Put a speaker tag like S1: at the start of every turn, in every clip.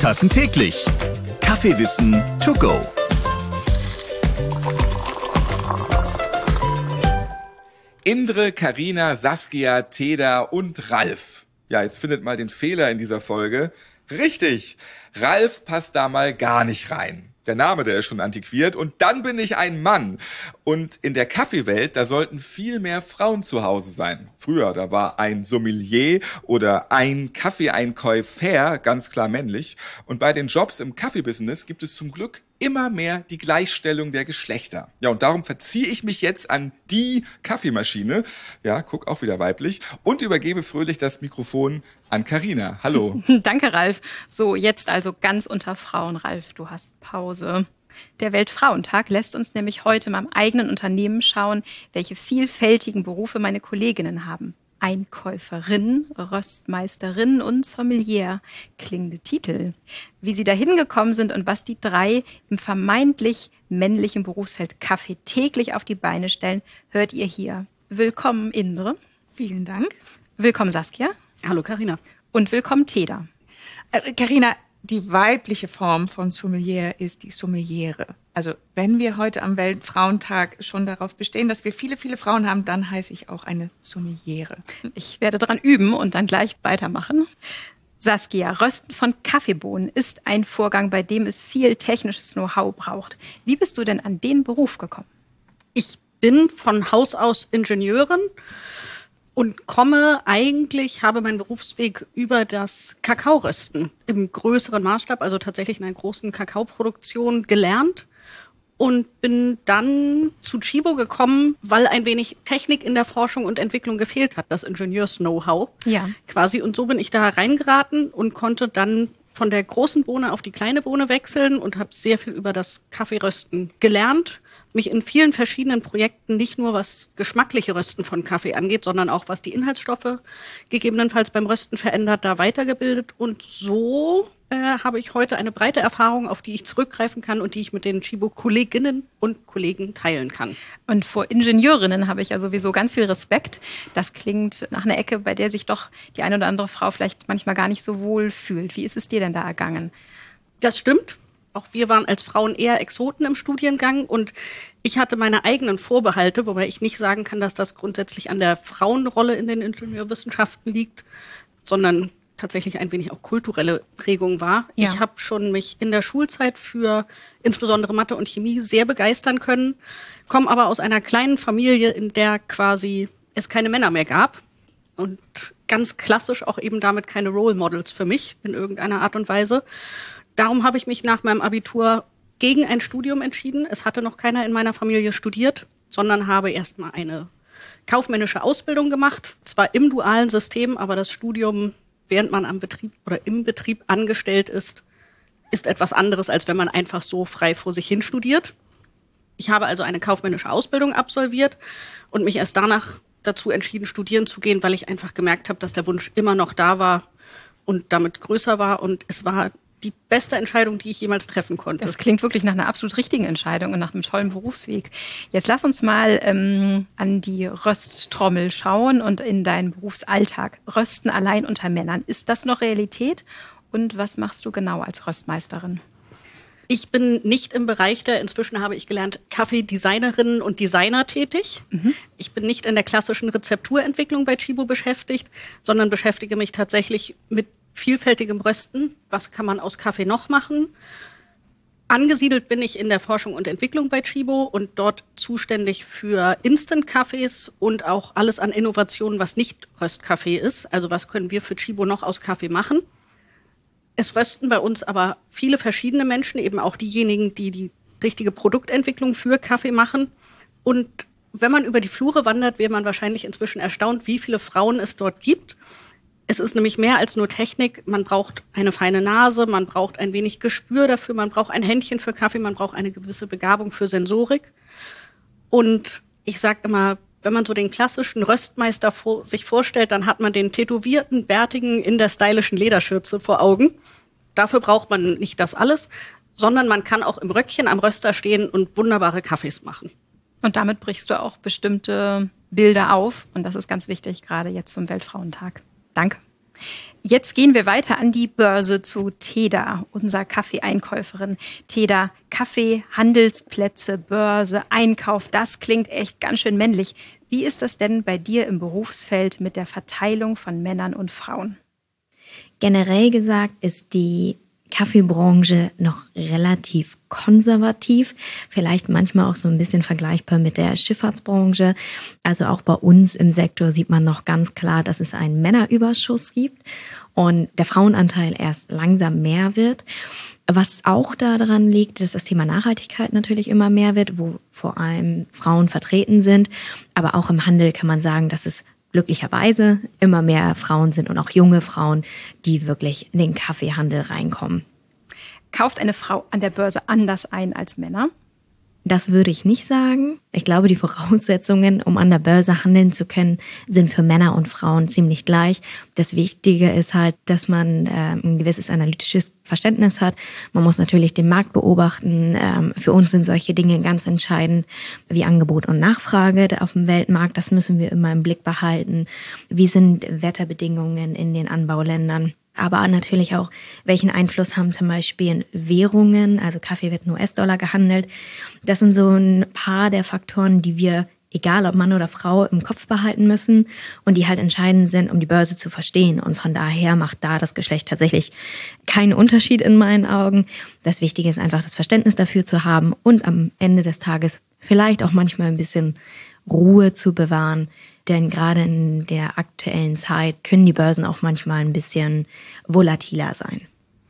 S1: Tassen täglich. Kaffeewissen to go.
S2: Indre, Carina, Saskia, Teda und Ralf. Ja, jetzt findet mal den Fehler in dieser Folge. Richtig, Ralf passt da mal gar nicht rein. Der Name, der ist schon antiquiert. Und dann bin ich ein Mann. Und in der Kaffeewelt, da sollten viel mehr Frauen zu Hause sein. Früher, da war ein Sommelier oder ein Kaffeeeinkäufer ganz klar männlich. Und bei den Jobs im Kaffeebusiness gibt es zum Glück immer mehr die Gleichstellung der Geschlechter. Ja, und darum verziehe ich mich jetzt an die Kaffeemaschine. Ja, guck, auch wieder weiblich. Und übergebe fröhlich das Mikrofon an Carina. Hallo.
S3: Danke, Ralf. So, jetzt also ganz unter Frauen. Ralf, du hast Pause. Der Weltfrauentag lässt uns nämlich heute mal im eigenen Unternehmen schauen, welche vielfältigen Berufe meine Kolleginnen haben. Einkäuferin, Röstmeisterin und Sommelier. Klingende Titel. Wie sie dahin gekommen sind und was die drei im vermeintlich männlichen Berufsfeld Kaffee täglich auf die Beine stellen, hört ihr hier. Willkommen, Indre.
S4: Vielen Dank.
S3: Willkommen, Saskia.
S4: Hallo, Carina.
S3: Und willkommen, Teda.
S4: Carina, die weibliche Form von Sommelier ist die Sommeliere. Also wenn wir heute am Weltfrauentag schon darauf bestehen, dass wir viele, viele Frauen haben, dann heiße ich auch eine Sommeliere.
S3: Ich werde dran üben und dann gleich weitermachen. Saskia, Rösten von Kaffeebohnen ist ein Vorgang, bei dem es viel technisches Know-how braucht. Wie bist du denn an den Beruf gekommen?
S5: Ich bin von Haus aus Ingenieurin und habe meinen Berufsweg über das Kakaorösten im größeren Maßstab, also tatsächlich in einer großen Kakaoproduktion gelernt und bin dann zu Tchibo gekommen, weil ein wenig Technik in der Forschung und Entwicklung gefehlt hat, das Ingenieurs-Know-how quasi. Und so bin ich da reingeraten und konnte dann von der großen Bohne auf die kleine Bohne wechseln und habe sehr viel über das Kaffeerösten gelernt. Mich in vielen verschiedenen Projekten, nicht nur was geschmackliche Rösten von Kaffee angeht, sondern auch was die Inhaltsstoffe gegebenenfalls beim Rösten verändert, da weitergebildet. Und so habe ich heute eine breite Erfahrung, auf die ich zurückgreifen kann und die ich mit den Tchibo-Kolleginnen und Kollegen teilen kann.
S3: Und vor Ingenieurinnen habe ich ja sowieso ganz viel Respekt. Das klingt nach einer Ecke, bei der sich doch die eine oder andere Frau vielleicht manchmal gar nicht so wohl fühlt. Wie ist es dir denn da ergangen?
S5: Das stimmt. Auch wir waren als Frauen eher Exoten im Studiengang und ich hatte meine eigenen Vorbehalte, wobei ich nicht sagen kann, dass das grundsätzlich an der Frauenrolle in den Ingenieurwissenschaften liegt, sondern tatsächlich ein wenig auch kulturelle Prägung war. Ja. Ich habe schon mich in der Schulzeit für insbesondere Mathe und Chemie sehr begeistern können, komme aber aus einer kleinen Familie, in der quasi es keine Männer mehr gab und ganz klassisch auch eben damit keine Role Models für mich in irgendeiner Art und Weise. Darum habe ich mich nach meinem Abitur gegen ein Studium entschieden. Es hatte noch keiner in meiner Familie studiert, sondern habe erstmal eine kaufmännische Ausbildung gemacht. Zwar im dualen System, aber das Studium, während man am Betrieb oder im Betrieb angestellt ist, ist etwas anderes, als wenn man einfach so frei vor sich hin studiert. Ich habe also eine kaufmännische Ausbildung absolviert und mich erst danach dazu entschieden, studieren zu gehen, weil ich einfach gemerkt habe, dass der Wunsch immer noch da war und damit größer war. Und es war die beste Entscheidung, die ich jemals treffen konnte.
S3: Das klingt wirklich nach einer absolut richtigen Entscheidung und nach einem tollen Berufsweg. Jetzt lass uns mal an die Rösttrommel schauen und in deinen Berufsalltag. Rösten allein unter Männern. Ist das noch Realität? Und was machst du genau als Röstmeisterin?
S5: Ich bin nicht im Bereich inzwischen habe ich gelernt, Kaffeedesignerinnen und Designer tätig. Ich bin nicht in der klassischen Rezepturentwicklung bei Tchibo beschäftigt, sondern beschäftige mich tatsächlich mit vielfältigem Rösten. Was kann man aus Kaffee noch machen? Angesiedelt bin ich in der Forschung und Entwicklung bei Tchibo und dort zuständig für Instant-Kaffees und auch alles an Innovationen, was nicht Röstkaffee ist. Also was können wir für Tchibo noch aus Kaffee machen? Es rösten bei uns aber viele verschiedene Menschen, eben auch diejenigen, die die richtige Produktentwicklung für Kaffee machen. Und wenn man über die Flure wandert, wird man wahrscheinlich inzwischen erstaunt, wie viele Frauen es dort gibt. Es ist nämlich mehr als nur Technik. Man braucht eine feine Nase, man braucht ein wenig Gespür dafür, man braucht ein Händchen für Kaffee, man braucht eine gewisse Begabung für Sensorik. Und ich sage immer, wenn man so den klassischen Röstmeister sich vorstellt, dann hat man den tätowierten, bärtigen in der stylischen Lederschürze vor Augen. Dafür braucht man nicht das alles, sondern man kann auch im Röckchen am Röster stehen und wunderbare Kaffees machen.
S3: Und damit brichst du auch bestimmte Bilder auf. Und das ist ganz wichtig, gerade jetzt zum Weltfrauentag. Danke. Jetzt gehen wir weiter an die Börse zu Teda, unserer Kaffeeeinkäuferin. Teda, Kaffee, Handelsplätze, Börse, Einkauf, das klingt echt ganz schön männlich. Wie ist das denn bei dir im Berufsfeld mit der Verteilung von Männern und Frauen?
S6: Generell gesagt ist die Kaffeebranche noch relativ konservativ, vielleicht manchmal auch so ein bisschen vergleichbar mit der Schifffahrtsbranche. Also auch bei uns im Sektor sieht man noch ganz klar, dass es einen Männerüberschuss gibt und der Frauenanteil erst langsam mehr wird. Was auch daran liegt, dass das Thema Nachhaltigkeit natürlich immer mehr wird, wo vor allem Frauen vertreten sind. Aber auch im Handel kann man sagen, dass es glücklicherweise immer mehr Frauen sind und auch junge Frauen, die wirklich in den Kaffeehandel reinkommen.
S3: Kauft eine Frau an der Börse anders ein als Männer?
S6: Das würde ich nicht sagen. Ich glaube, die Voraussetzungen, um an der Börse handeln zu können, sind für Männer und Frauen ziemlich gleich. Das Wichtige ist halt, dass man ein gewisses analytisches Verständnis hat. Man muss natürlich den Markt beobachten. Für uns sind solche Dinge ganz entscheidend wie Angebot und Nachfrage auf dem Weltmarkt. Das müssen wir immer im Blick behalten. Wie sind Wetterbedingungen in den Anbauländern? Aber natürlich auch, welchen Einfluss haben zum Beispiel Währungen, also Kaffee wird in US-Dollar gehandelt. Das sind so ein paar der Faktoren, die wir, egal ob Mann oder Frau, im Kopf behalten müssen und die halt entscheidend sind, um die Börse zu verstehen. Und von daher macht da das Geschlecht tatsächlich keinen Unterschied in meinen Augen. Das Wichtige ist einfach, das Verständnis dafür zu haben und am Ende des Tages vielleicht auch manchmal ein bisschen Ruhe zu bewahren. Denn gerade in der aktuellen Zeit können die Börsen auch manchmal ein bisschen volatiler sein.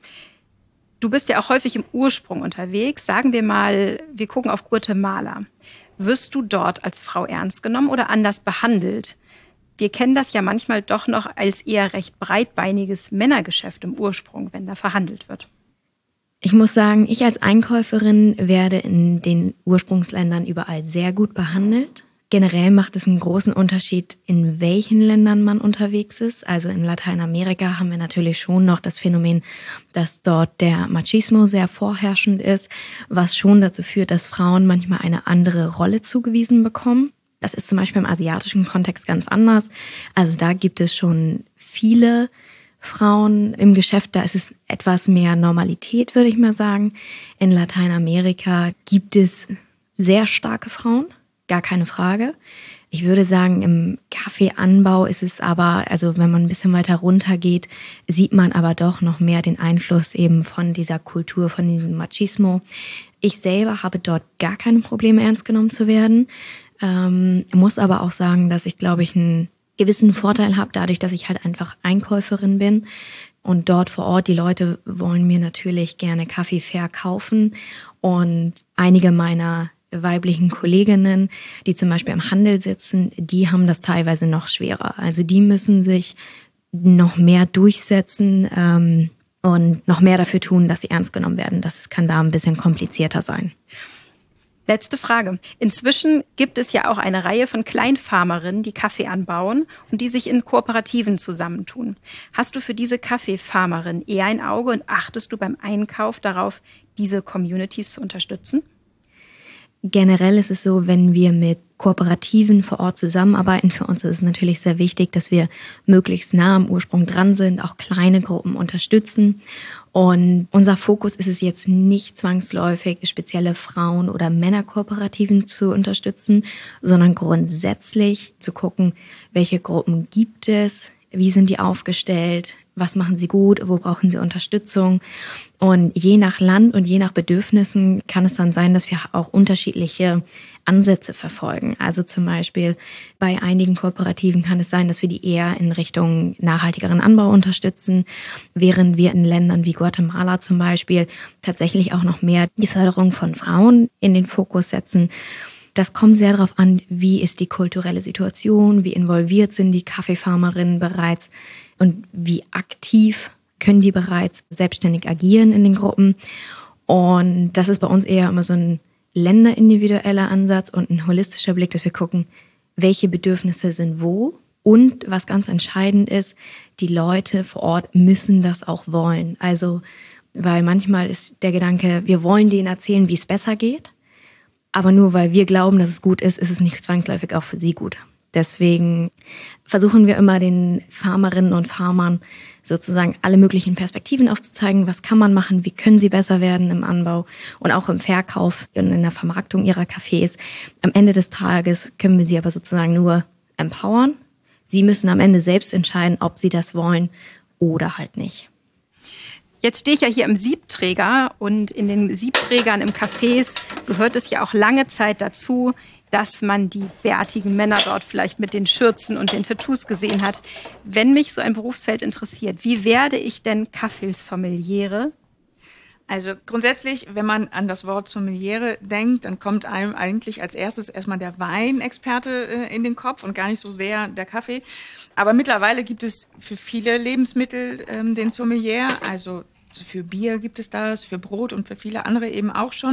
S3: Du bist ja auch häufig im Ursprung unterwegs. Sagen wir mal, wir gucken auf Guatemala. Wirst du dort als Frau ernst genommen oder anders behandelt? Wir kennen das ja manchmal doch noch als eher recht breitbeiniges Männergeschäft im Ursprung, wenn da verhandelt wird.
S6: Ich muss sagen, ich als Einkäuferin werde in den Ursprungsländern überall sehr gut behandelt. Generell macht es einen großen Unterschied, in welchen Ländern man unterwegs ist. Also in Lateinamerika haben wir natürlich schon noch das Phänomen, dass dort der Machismo sehr vorherrschend ist, was schon dazu führt, dass Frauen manchmal eine andere Rolle zugewiesen bekommen. Das ist zum Beispiel im asiatischen Kontext ganz anders. Also da gibt es schon viele Frauen im Geschäft, da ist es etwas mehr Normalität, würde ich mal sagen. In Lateinamerika gibt es sehr starke Frauen. Gar keine Frage. Ich würde sagen, im Kaffeeanbau ist es aber, also wenn man ein bisschen weiter runter geht, sieht man aber doch noch mehr den Einfluss eben von dieser Kultur, von diesem Machismo. Ich selber habe dort gar keine Probleme, ernst genommen zu werden. Muss aber auch sagen, dass ich, glaube ich, einen gewissen Vorteil habe, dadurch, dass ich halt einfach Einkäuferin bin. Und dort vor Ort, die Leute wollen mir natürlich gerne Kaffee verkaufen. Und einige meiner weiblichen Kolleginnen, die zum Beispiel im Handel sitzen, die haben das teilweise noch schwerer. Also die müssen sich noch mehr durchsetzen und noch mehr dafür tun, dass sie ernst genommen werden. Das kann da ein bisschen komplizierter sein.
S3: Letzte Frage. Inzwischen gibt es ja auch eine Reihe von Kleinfarmerinnen, die Kaffee anbauen und die sich in Kooperativen zusammentun. Hast du für diese Kaffeefarmerin eher ein Auge und achtest du beim Einkauf darauf, diese Communities zu unterstützen?
S6: Generell ist es so, wenn wir mit Kooperativen vor Ort zusammenarbeiten, für uns ist es natürlich sehr wichtig, dass wir möglichst nah am Ursprung dran sind, auch kleine Gruppen unterstützen. Und unser Fokus ist es jetzt nicht zwangsläufig, spezielle Frauen- oder Männerkooperativen zu unterstützen, sondern grundsätzlich zu gucken, welche Gruppen gibt es, wie sind die aufgestellt, was machen sie gut, wo brauchen sie Unterstützung. Und je nach Land und je nach Bedürfnissen kann es dann sein, dass wir auch unterschiedliche Ansätze verfolgen. Also zum Beispiel bei einigen Kooperativen kann es sein, dass wir die eher in Richtung nachhaltigeren Anbau unterstützen, während wir in Ländern wie Guatemala zum Beispiel tatsächlich auch noch mehr die Förderung von Frauen in den Fokus setzen. Das kommt sehr darauf an, wie ist die kulturelle Situation, wie involviert sind die Kaffeefarmerinnen bereits und wie aktiv können die bereits selbstständig agieren in den Gruppen. Und das ist bei uns eher immer so ein länderindividueller Ansatz und ein holistischer Blick, dass wir gucken, welche Bedürfnisse sind wo. Und was ganz entscheidend ist, die Leute vor Ort müssen das auch wollen. Also, weil manchmal ist der Gedanke, wir wollen denen erzählen, wie es besser geht. Aber nur weil wir glauben, dass es gut ist, ist es nicht zwangsläufig auch für sie gut. Deswegen versuchen wir immer den Farmerinnen und Farmern sozusagen alle möglichen Perspektiven aufzuzeigen. Was kann man machen? Wie können sie besser werden im Anbau und auch im Verkauf und in der Vermarktung ihrer Kaffees? Am Ende des Tages können wir sie aber sozusagen nur empowern. Sie müssen am Ende selbst entscheiden, ob sie das wollen oder halt nicht.
S3: Jetzt stehe ich ja hier im Siebträger und in den Siebträgern im Cafés gehört es ja auch lange Zeit dazu, dass man die bärtigen Männer dort vielleicht mit den Schürzen und den Tattoos gesehen hat. Wenn mich so ein Berufsfeld interessiert, wie werde ich denn Kaffeesommeliere?
S4: Also grundsätzlich, wenn man an das Wort Sommeliere denkt, dann kommt einem eigentlich als erstes erstmal der Weinexperte in den Kopf und gar nicht so sehr der Kaffee. Aber mittlerweile gibt es für viele Lebensmittel den Sommelier, also für Bier gibt es das, für Brot und für viele andere eben auch schon.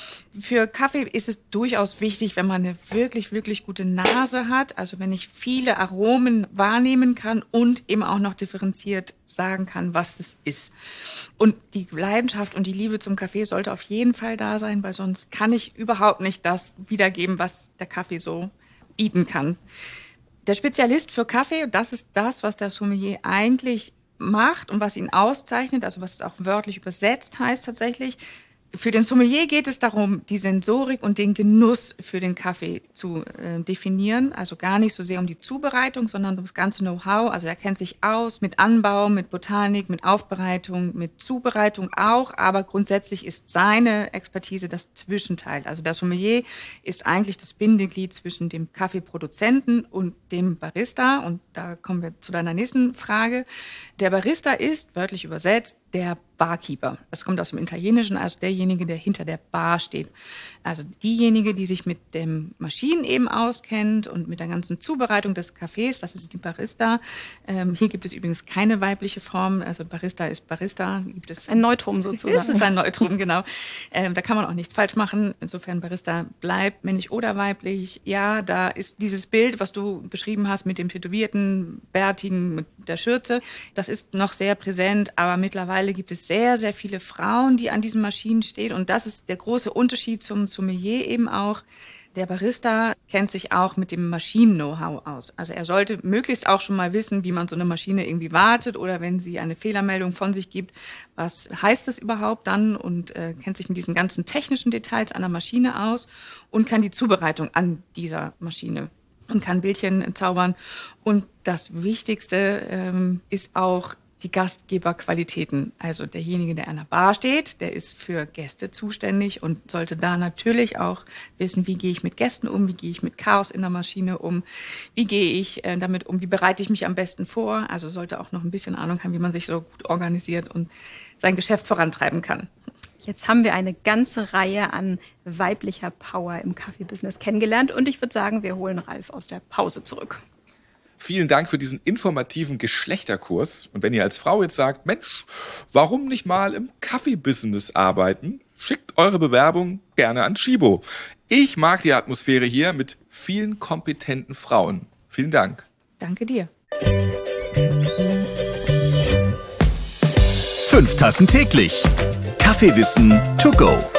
S4: Für Kaffee ist es durchaus wichtig, wenn man eine wirklich, wirklich gute Nase hat, also wenn ich viele Aromen wahrnehmen kann und eben auch noch differenziert sagen kann, was es ist. Und die Leidenschaft und die Liebe zum Kaffee sollte auf jeden Fall da sein, weil sonst kann ich überhaupt nicht das wiedergeben, was der Kaffee so bieten kann. Der Spezialist für Kaffee, das ist das, was der Sommelier eigentlich macht und was ihn auszeichnet, also was es auch wörtlich übersetzt heißt tatsächlich. Für den Sommelier geht es darum, die Sensorik und den Genuss für den Kaffee zu definieren. Also gar nicht so sehr um die Zubereitung, sondern um das ganze Know-how. Also er kennt sich aus mit Anbau, mit Botanik, mit Aufbereitung, mit Zubereitung auch. Aber grundsätzlich ist seine Expertise das Zwischenteil. Also der Sommelier ist eigentlich das Bindeglied zwischen dem Kaffeeproduzenten und dem Barista. Und da kommen wir zu deiner nächsten Frage. Der Barista ist, wörtlich übersetzt, der Barkeeper. Das kommt aus dem Italienischen, also derjenige, der hinter der Bar steht. Also diejenige, die sich mit den Maschinen eben auskennt und mit der ganzen Zubereitung des Kaffees, das ist die Barista. Hier gibt es übrigens keine weibliche Form, also Barista ist Barista. Gibt es
S3: ein Neutrum sozusagen.
S4: Es ist ein Neutrum, genau. Da kann man auch nichts falsch machen. Insofern Barista bleibt männlich oder weiblich. Ja, da ist dieses Bild, was du beschrieben hast mit dem tätowierten, bärtigen, mit der Schürze, das ist noch sehr präsent, aber mittlerweile gibt es sehr, sehr viele Frauen, die an diesen Maschinen stehen. Und das ist der große Unterschied zum Sommelier eben auch. Der Barista kennt sich auch mit dem Maschinen-Know-how aus. Also er sollte möglichst auch schon mal wissen, wie man so eine Maschine irgendwie wartet oder wenn sie eine Fehlermeldung von sich gibt, was heißt das überhaupt dann und kennt sich mit diesen ganzen technischen Details an der Maschine aus und kann die Zubereitung an dieser Maschine und kann Bildchen zaubern. Und das Wichtigste ist auch die Gastgeberqualitäten. Also derjenige, der an der Bar steht, der ist für Gäste zuständig und sollte da natürlich auch wissen, wie gehe ich mit Gästen um, wie gehe ich mit Chaos in der Maschine um, wie gehe ich damit um, wie bereite ich mich am besten vor. Also sollte auch noch ein bisschen Ahnung haben, wie man sich so gut organisiert und sein Geschäft vorantreiben kann.
S3: Jetzt haben wir eine ganze Reihe an weiblicher Power im Kaffeebusiness kennengelernt und ich würde sagen, wir holen Ralf aus der Pause zurück.
S2: Vielen Dank für diesen informativen Geschlechterkurs. Und wenn ihr als Frau jetzt sagt, Mensch, warum nicht mal im Kaffeebusiness arbeiten? Schickt eure Bewerbung gerne an Chibo. Ich mag die Atmosphäre hier mit vielen kompetenten Frauen. Vielen Dank.
S4: Danke dir.
S1: 5 Tassen täglich. Kaffeewissen to go.